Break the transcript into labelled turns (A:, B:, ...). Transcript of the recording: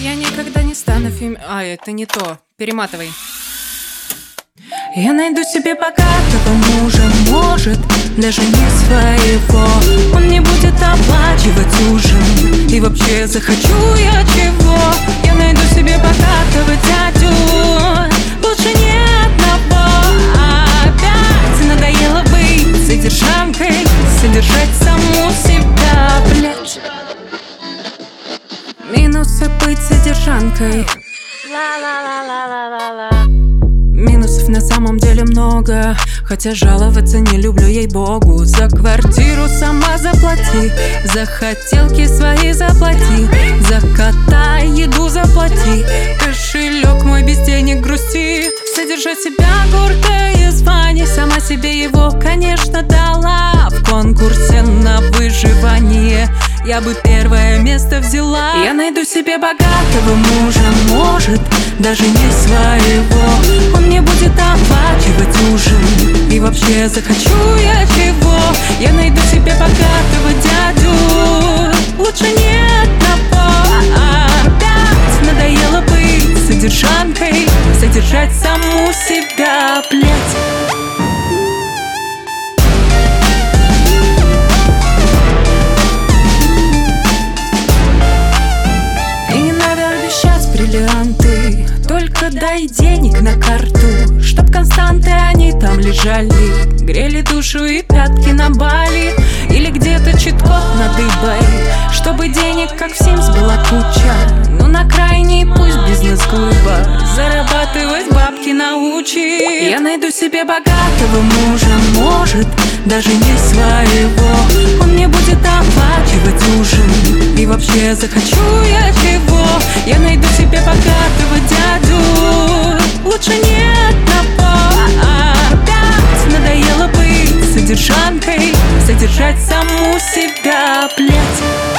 A: Я никогда не стану это не то. Перематывай. Я найду себе богатого мужа, может, даже не своего. Он не будет оплачивать ужин, и вообще захочу я чего. Я найду себе богатого дядю, лучше не одного. Опять надоело быть содержанкой, содержать саму себя, блять. Минусы быть содержанкой. Минусов на самом деле много, хотя жаловаться не люблю, ей-богу. За квартиру сама заплати, за хотелки свои заплати, за кота еду заплати. Кошелек мой без денег грустит. Содержать себя гордое звание, сама себе его, конечно, дала. В конкурсе на выживание я бы первое место взяла. Я найду себе богатого мужа, может, даже не своего. Он не будет оплачивать ужин, и вообще захочу я чего. Я найду себе богатого дядю, лучше не одного. Опять надоело быть содержанкой, содержать саму себя, блять. Бриллианты, только дай денег на карту, чтоб константы они там лежали, грели душу и пятки на Бали, или где-то чит-код на Дубай, чтобы денег как в Sims была куча. Но на крайний пусть бизнес-клуба зарабатывать бабки научи. Я найду себе богатого мужа, может, даже не своего. Он не будет оплачивать ужин, и вообще захочу я чего. Я найду себе богатого дядю, лучше не одного. Опять надоело быть содержанкой, содержать саму себя, блять.